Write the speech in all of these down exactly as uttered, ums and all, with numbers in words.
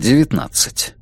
девятнадцать.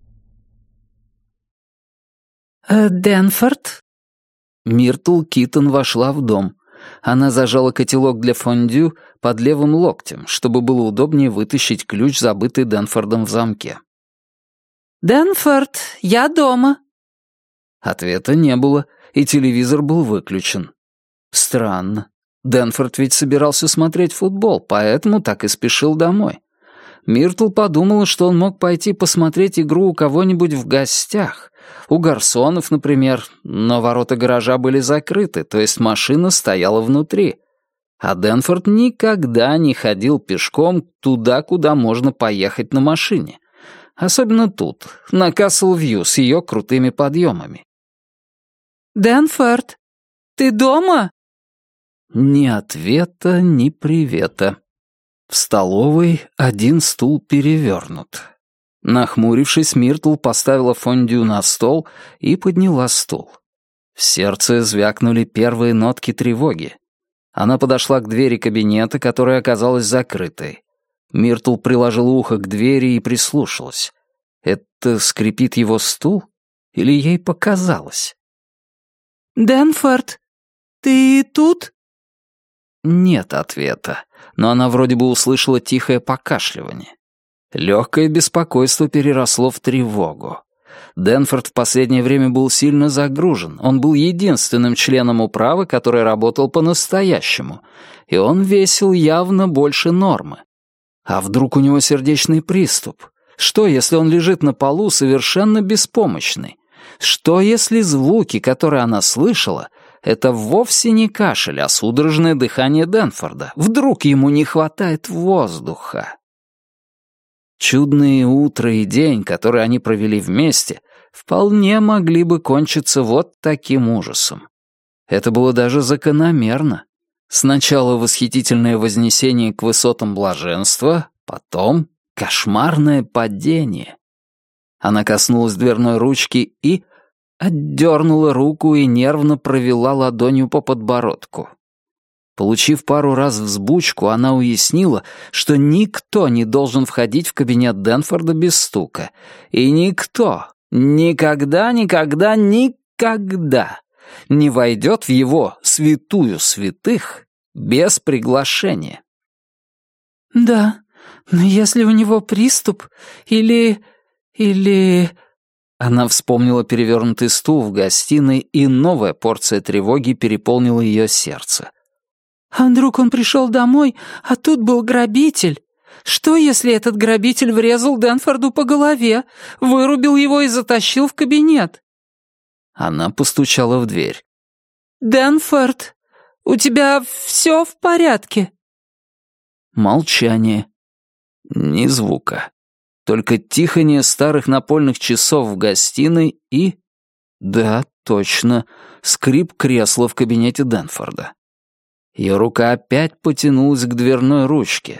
Э, «Дэнфорд?» Миртл Китон вошла в дом. Она зажала котелок для фондю под левым локтем, чтобы было удобнее вытащить ключ, забытый Дэнфордом в замке. «Дэнфорд, я дома». Ответа не было, и телевизор был выключен. Странно. Дэнфорд ведь собирался смотреть футбол, поэтому так и спешил домой. Миртл подумала, что он мог пойти посмотреть игру у кого-нибудь в гостях. У гарсонов, например, но ворота гаража были закрыты, то есть машина стояла внутри. А Дэнфорд никогда не ходил пешком туда, куда можно поехать на машине. Особенно тут, на Касл-Вью с ее крутыми подъемами. «Дэнфорд, ты дома?» Ни ответа, ни привета. В столовой один стул перевернут. Нахмурившись, Миртл поставила фондю на стол и подняла стул. В сердце звякнули первые нотки тревоги. Она подошла к двери кабинета, которая оказалась закрытой. Миртл приложила ухо к двери и прислушалась. Это скрипит его стул? Или ей показалось? «Дэнфорд, ты тут?» Нет ответа, но она вроде бы услышала тихое покашливание. Легкое беспокойство переросло в тревогу. Дэнфорд в последнее время был сильно загружен. Он был единственным членом управы, который работал по-настоящему, и он весил явно больше нормы. А вдруг у него сердечный приступ? Что, если он лежит на полу совершенно беспомощный? Что, если звуки, которые она слышала, это вовсе не кашель, а судорожное дыхание Дэнфорда? Вдруг ему не хватает воздуха? Чудные утро и день, которые они провели вместе, вполне могли бы кончиться вот таким ужасом. Это было даже закономерно. Сначала восхитительное вознесение к высотам блаженства, потом кошмарное падение. Она коснулась дверной ручки и отдернула руку и нервно провела ладонью по подбородку. Получив пару раз взбучку, она уяснила, что никто не должен входить в кабинет Дэнфорда без стука. И никто, никогда, никогда, никогда не войдет в его святую святых без приглашения. «Да, но если у него приступ или... или...» Она вспомнила перевернутый стул в гостиной, и новая порция тревоги переполнила ее сердце. «А вдруг он пришел домой, а тут был грабитель? Что, если этот грабитель врезал Дэнфорду по голове, вырубил его и затащил в кабинет?» Она постучала в дверь. «Дэнфорд, у тебя все в порядке?» Молчание. Ни звука. Только тихание старых напольных часов в гостиной и... Да, точно, скрип кресла в кабинете Дэнфорда. Ее рука опять потянулась к дверной ручке.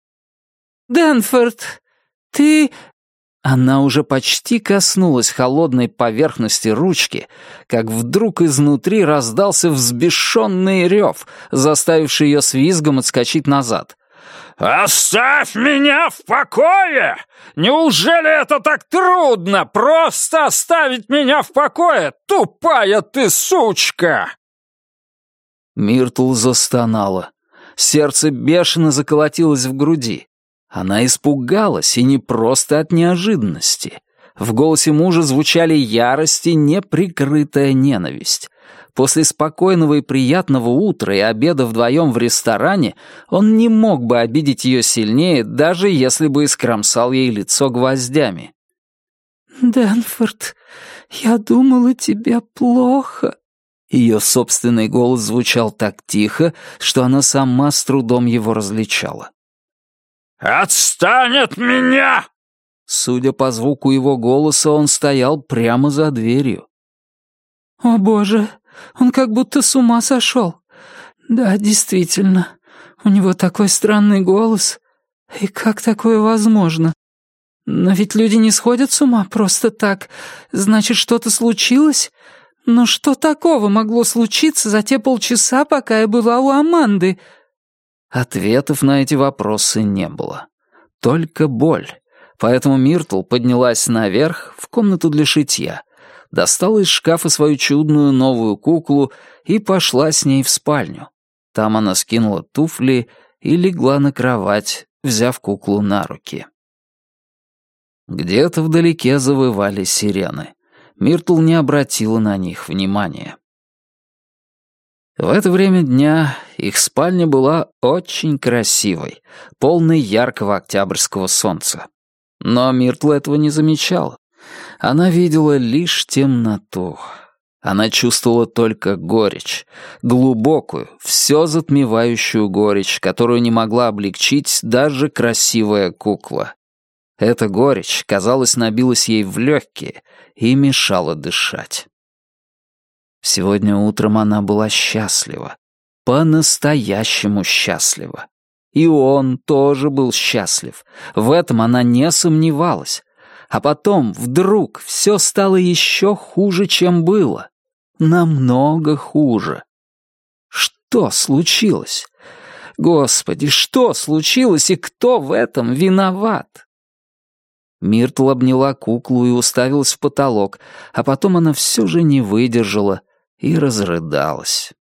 «Дэнфорд, ты...» Она уже почти коснулась холодной поверхности ручки, как вдруг изнутри раздался взбешенный рев, заставивший ее с визгом отскочить назад. «Оставь меня в покое! Неужели это так трудно, просто оставить меня в покое, тупая ты сучка!» Миртл застонала. Сердце бешено заколотилось в груди. Она испугалась, и не просто от неожиданности. В голосе мужа звучали ярость и неприкрытая ненависть. После спокойного и приятного утра и обеда вдвоем в ресторане он не мог бы обидеть ее сильнее, даже если бы искромсал ей лицо гвоздями. «Дэнфорд, я думала, тебе плохо». Ее собственный голос звучал так тихо, что она сама с трудом его различала. «Отстань от меня!» Судя по звуку его голоса, он стоял прямо за дверью. «О, Боже, он как будто с ума сошел. Да, действительно, у него такой странный голос. И как такое возможно? Но ведь люди не сходят с ума просто так. Значит, что-то случилось? Но что такого могло случиться за те полчаса, пока я была у Аманды?» Ответов на эти вопросы не было. Только боль. Поэтому Миртл поднялась наверх, в комнату для шитья, достала из шкафа свою чудную новую куклу и пошла с ней в спальню. Там она скинула туфли и легла на кровать, взяв куклу на руки. Где-то вдалеке завывали сирены. Миртл не обратила на них внимания. В это время дня их спальня была очень красивой, полной яркого октябрьского солнца. Но Миртл этого не замечала. Она видела лишь темноту. Она чувствовала только горечь, глубокую, все затмевающую горечь, которую не могла облегчить даже красивая кукла. Эта горечь, казалось, набилась ей в легкие и мешала дышать. Сегодня утром она была счастлива, по-настоящему счастлива. И он тоже был счастлив, в этом она не сомневалась. А потом вдруг все стало еще хуже, чем было. Намного хуже. Что случилось? Господи, что случилось и кто в этом виноват? Миртл обняла куклу и уставилась в потолок, а потом она все же не выдержала и разрыдалась.